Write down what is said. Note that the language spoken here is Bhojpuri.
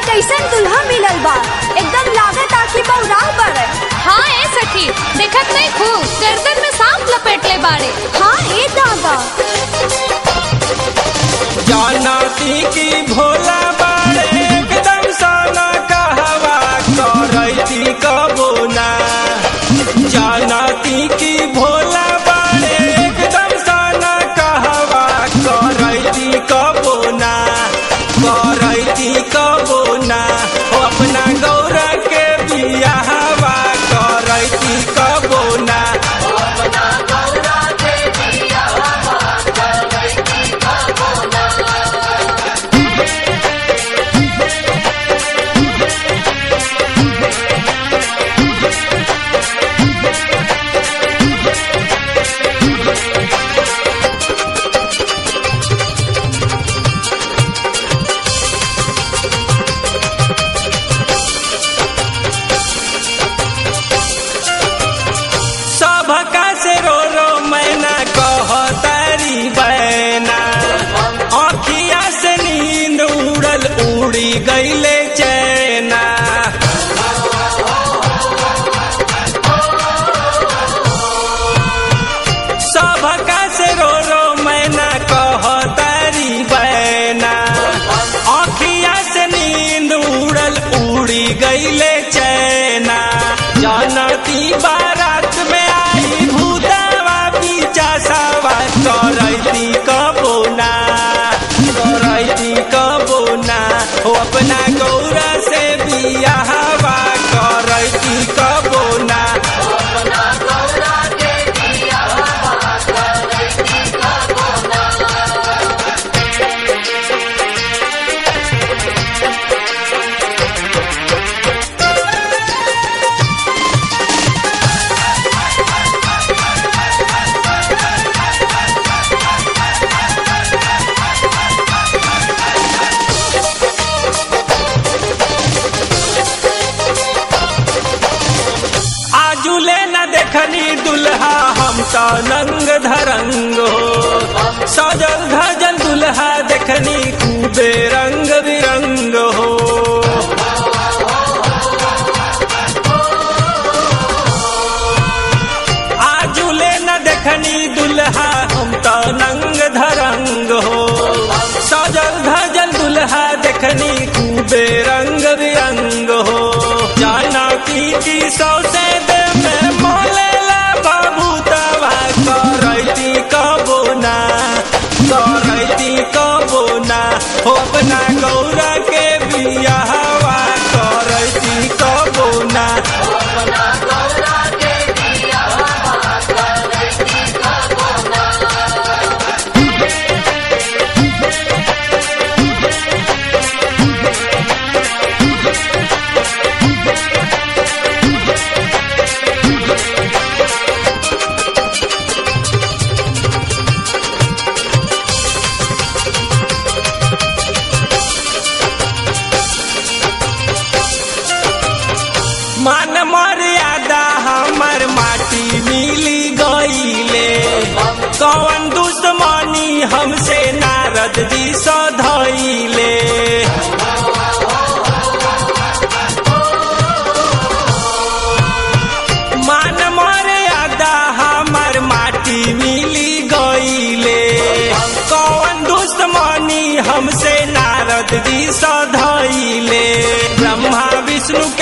कैसन दुल्हा मिलल बा, एकदम लागत आखी बौरा बड़े। हाँ ए सखी, देखत नहीं खूब गर्दन में सांप लपेटले बाड़े। हाँ ए दादा, जानती की भोला बाड़े एकदम साना कहवा करैती कबो ना। जानती की भोला बाड़े एकदम साना कहवा करैती कबो ना, करैती कबो ना। ओ अपना गौरा के बियाहवा करैती कबो ना। उड़ी गईले चैना, सबका से रो रो मैना कहतारी बैना। आँखिया से नींद उड़ल उड़ी गईले चैना। जानती बारात में आई भूतवा पीछा सवा करैती कबो ना, करैती कबो ना। हो अपना गौरा से बियाहवा करैती कबो ना। देखनी दुल्हा हम तो नंग धरंग हो, सजल धजल दुल्हा देखनी खूबे रंग बिरंग हो। आजुले न देखनी दुल्हा हम तो नंग धरंग हो, सजल धजल दुल्हा देखनी खूबे रंग बिरंग हो। जानकी की सौसे दे में मोलेला बाबू तवा करैती कबो ना, करैती कबो ना। हो अपना गौरा के बियाहवा करैती कबो ना। मान मर्यादा हमर माटी मिली गईले, कौन दुश्मनी हमसे नारद जी सधैले। मान मर्यादा हमर माटी मिली गईले, कौन दुश्मनी हमसे नारद जी सधैले। ब्रह्मा विष्णु